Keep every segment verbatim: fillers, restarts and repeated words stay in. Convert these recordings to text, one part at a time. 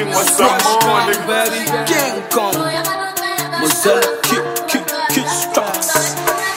King was some morning, baby. King Kong. Mozilla, kick, kick, kick, strikes.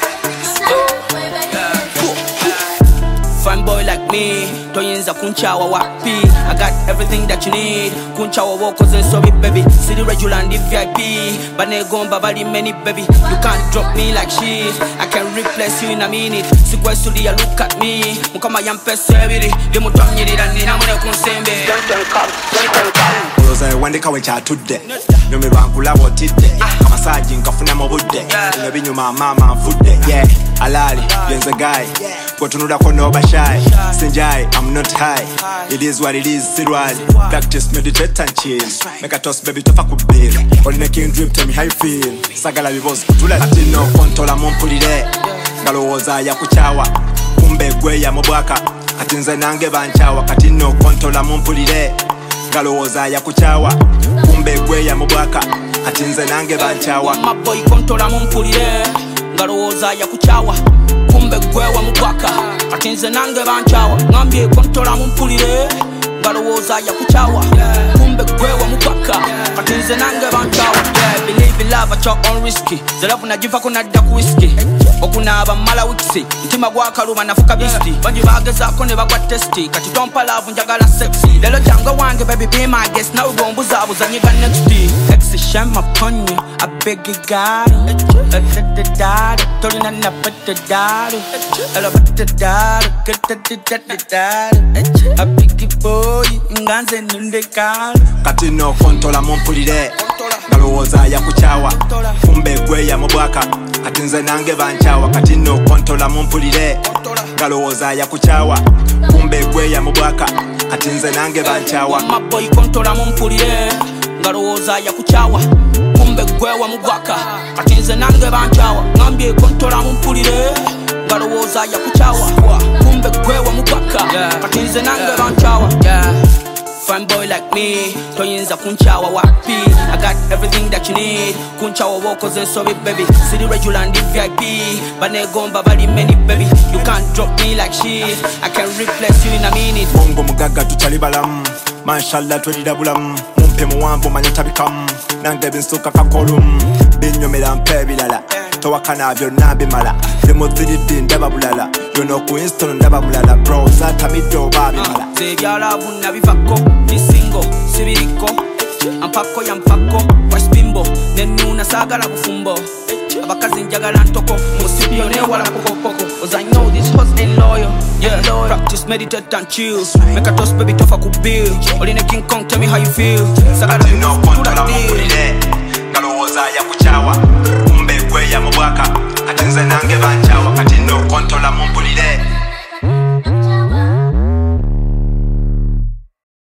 Fine boy like me, toyinza kunchawa wapi. I got everything that you need. Kunchawa walkers and sorry baby. City regular and the V I P. Bane gomba bali many baby. You can't drop me like shit. I can replace you in a minute. Sequestly you look at me. Mukama yampe sebiri. Demu twamnyiri dani na mune kunsembe. Don't tell cop, don't tell cop. Uloza wandika wecha tudde. Nyome bankula wotidde. Masaji nkafuna mobudde. Ngebi nyuma mama mfudde. Yeah, alali, yenze guy. Kotunula kono basha. Sinjai, I'm not high. It is what it is, sirwali. Practice, meditate and chill. Make a toss, baby, tofa kubiri. Only making dream, tell me how you feel. Sagala vivos kutula latino, kontola mumpulire. Ngalowoza ya kuchawa, kumbe gwe ya mobwaka. Katinze nange banchawa, katino kontola mumpulire. Ngalowoza ya kuchawa, kumbe gwe ya mobwaka. Katinze nange banchawa. My boy kontola mumpulire. Ngalowoza ya kuchawa. Kumbe gwe wa mubwaka atinze nange banchawa ngambye kontola mumpulire ngalowoza ya kuchawa kumbe gwe wa mubwaka atinze nange banchawa yeah, believe in love at your own risky zalafu najiva kuna daku whiskey okunaba mala wiksi ntima gwakaluma nafuka bisti banji bagezako ne bagwa testi kati tompa love njagala sexy lelo jango wange baby be my guest now gombuza abuzanyiga next day ex shame upon you I beg you God the dad tolina na put the dad I love the dad get the dad a big boy nganze nundeka kati no kontola mumpulire ngalowoza ya kuchawa kumbe gwe ya mubwaka kati nze nange banchawa kati no kontola mumpulire ngalowoza ya kuchawa kumbe gwe ya mubwaka kati nze nange banchawa my boy kontola mumpulire ngalowoza ya kuchawa kumbe gwe wa mubwaka kati nze nange banchawa ngambye kontola mumpulire ngalowoza ya kuchawa kumbe gwe wa mubwaka kati nze nange banchawa fine boy like me, toyinza kunchawa wapi. I got everything that you need. Kunchawa walkers and sorry baby. City regular and the V I P. Bane gomba bali many baby. You can't drop me like shit. I can replace you in a minute. Mungu mugaga tuchali balam. Mashallah twelida bulam. Mumpe muwambo manyetabikam. Nange binsuka kakolum. Binyomela mpe bilala. Towakana byonna bimala. Lemoziridi ndaba bulala. Yono ku install ndaba bulala. Bro zata mido babimala. Zebyala vunna bivako. Ni single, sibiriko. Ampako ya mpako. Washpimbo, nenuna sagala bufumbo. Abakazi njagala ntoko. Musibio ne wala poko poko. Cause I know this hustle ain't loyal. Yeah, loyal. Practice, meditate and chill. Make a toss baby tofa kubil. Oline King Kong, tell me how you feel. Sagala no kontola mumpulire. Ngalowoza ya kuchawa kumbe gwe ya mubwaka atinze nange banchawa kati no kontola mumpulire